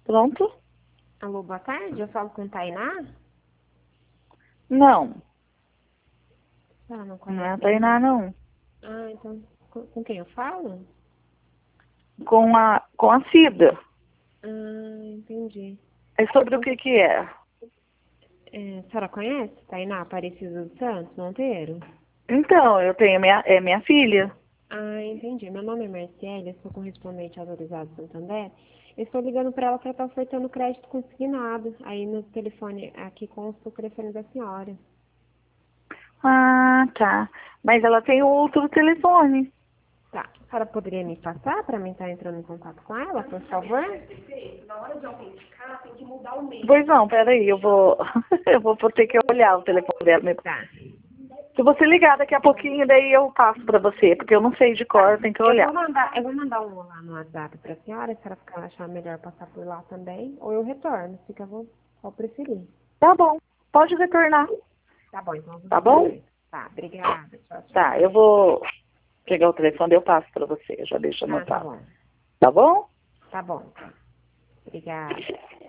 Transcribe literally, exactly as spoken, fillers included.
Pronto? Alô, boa tarde. Eu falo com Tainá? Não. Ela não Não é a conhece Tainá, ainda? não. Ah, então, com, com quem eu falo? Com a, com a Cida. Ah, entendi. É sobre o que que é? É, a senhora conhece Tainá Aparecida dos Santos Monteiro? Então, eu tenho minha, é minha filha. Ah, entendi. Meu nome é Marciele, eu sou correspondente autorizado do Santander. Eu estou ligando para ela para estar ofertando crédito consignado. Aí no telefone, aqui consta o telefone da senhora. Ah, tá. Mas ela tem outro telefone. Tá. A senhora poderia me passar para mim estar entrando em contato com ela, por favor? Pois não, peraí, eu vou, eu vou vou ter que olhar o telefone dela mesmo. Tá. Se você ligar daqui a pouquinho, daí eu passo pra você, porque eu não sei de cor, eu tenho que Eu vou olhar. mandar, eu vou mandar um lá no WhatsApp para a senhora, se ela ficar achar melhor passar por lá também, ou eu retorno, fica a vo- ao preferir. Tá bom, pode retornar, Tá bom, então eu vou tá fazer bom? isso. Tá, obrigada. Tchau, tchau. Tá, eu vou pegar o telefone e eu passo pra você, eu já deixo Ah, tá anotado. bom. Tá bom? Tá bom. Obrigada.